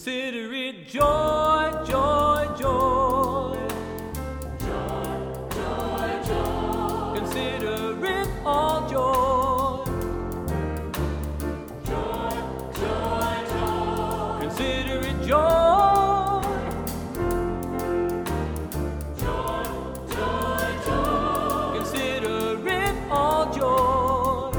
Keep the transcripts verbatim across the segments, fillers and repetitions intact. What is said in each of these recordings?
Consider it joy, joy, joy. Joy, joy, joy. Consider it all joy. Joy, joy, joy. Consider it joy. Joy, joy, joy. Consider it all joy.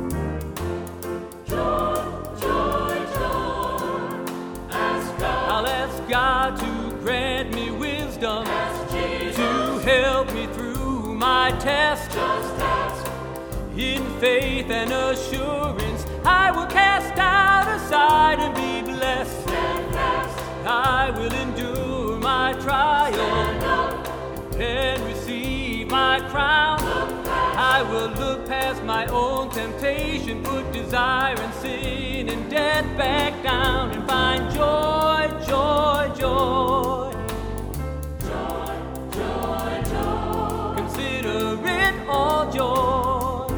Joy, joy, joy. Ask God. I'll ask God to grant me wisdom Ask Jesus. to help me through my test. Just ask. In faith and assurance, I will cast out aside and be blessed. Stand fast. I will endure my trial Stand up. and receive my crown. Look past. I will look past my own temptation, put desire and sin and death back down, and find joy, joy, joy. Joy, joy, joy. Consider it all joy.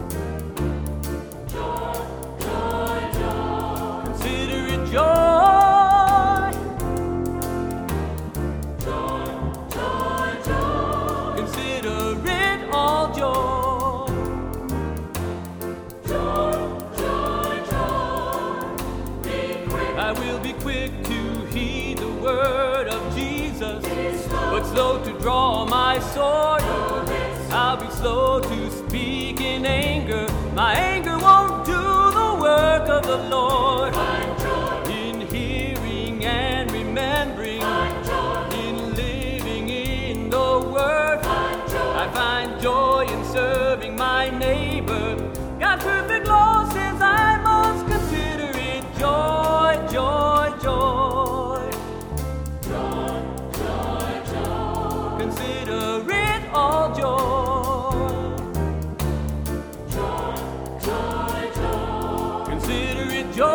Joy, joy, joy. Consider it joy. Joy, joy, joy. Consider it all joy. Joy, joy, joy. Be quick. I will be quick to heed the word of Jesus, Be slow. but slow to draw my sword. Know this. I'll be slow to speak in anger. My anger won't do the work of the Lord. Find joy. In hearing and remembering, Find joy. in living in the word, Find joy. I find joy in serving my neighbor. God's perfect law says I must consider it joy, joy, joy. Joy, joy, joy. Consider it all joy. Joy, joy, joy. Consider it joy.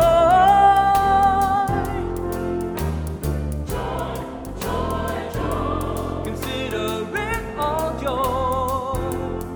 Joy, joy, joy. Consider it all joy.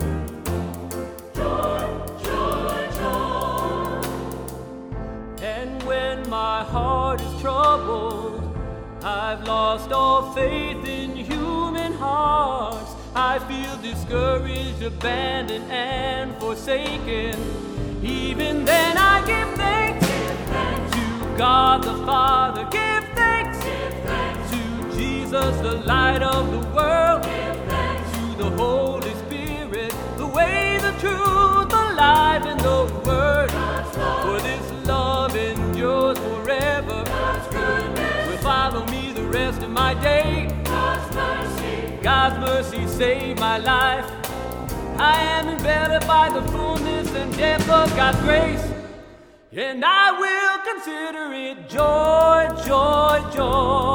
Joy, joy, joy. And when my heart is troubled, I've lost all faith in human hearts. I feel discouraged, abandoned, and forsaken. Even then I give thanks Give thanks. to God the Father. Give thanks Give thanks. to Jesus, the light of the world. Give thanks. To the Holy Spirit, the way, the truth, the life, and the word. God's For love. this love endures forever, God's goodness. will follow me the rest of my day. God's mercy. God's mercy saved my life. I am embedded by the fullness and depth of God's grace, and I will consider it joy, joy, joy.